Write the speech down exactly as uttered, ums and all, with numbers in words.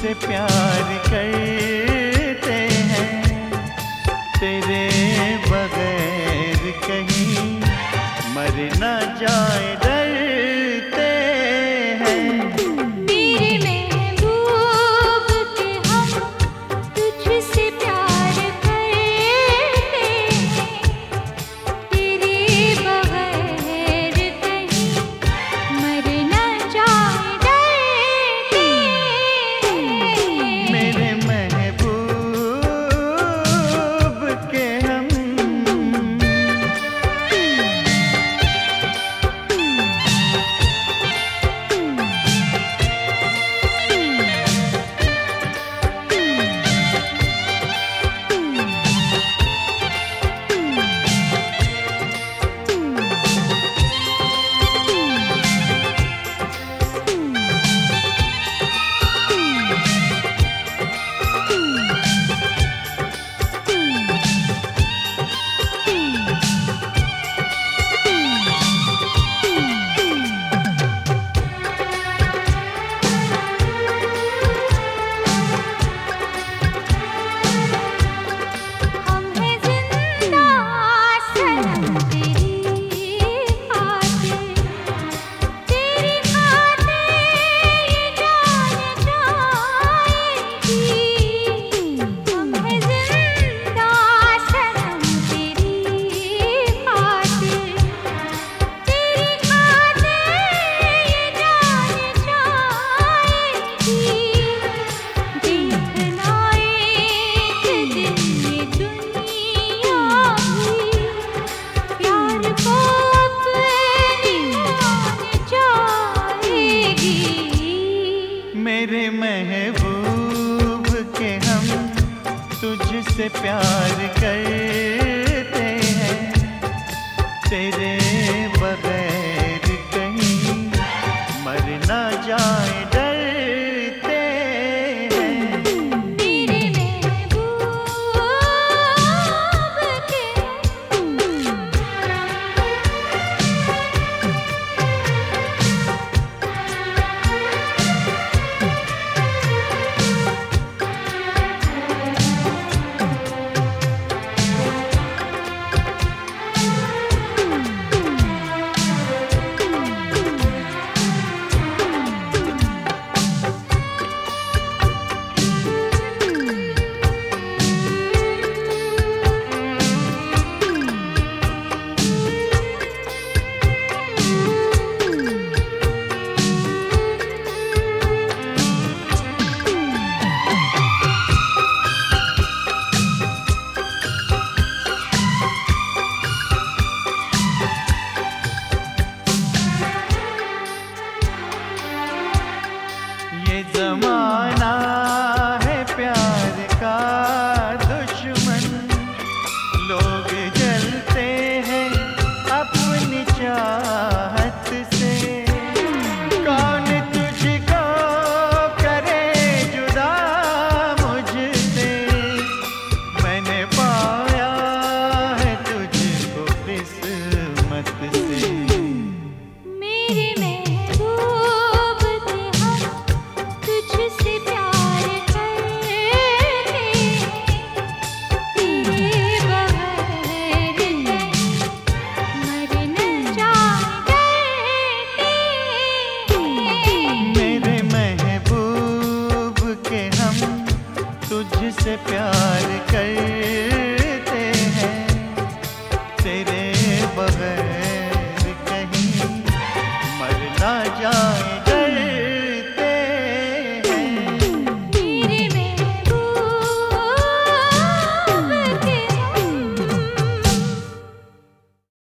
तुझसे प्यार करते हैं, तेरे बगैर कहीं मर न जाए डरते हैं। मेरे महबूब के हम तुझसे प्यार करते हैं, तेरे बगैर कहीं मर न जाए डरते हैं। मेरे महबूब के हम मेरे महबूब के हम तुझसे प्यार करते हैं, तेरे बगैर कहीं मर न जाए डरते हैं। मेरे महबूब के ये जमाना है प्यार का दुश्मन, लोग जलते हैं अपनी चाहत से। कौन तुझको करे जुदा मुझसे, मैंने पाया है तुझको किस्मत से। मेरे महबूब के हम तुझसे प्यार करते हैं, तेरे बगैर कहीं मर न जाए डरते हैं। मेरे महबूब के हम तुझसे प्यार करते हैं, तेरे